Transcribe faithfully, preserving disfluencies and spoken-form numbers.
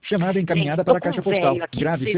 Chamada encaminhada Gente, tô para a com um caixa postal. velho aqui, Grave vocês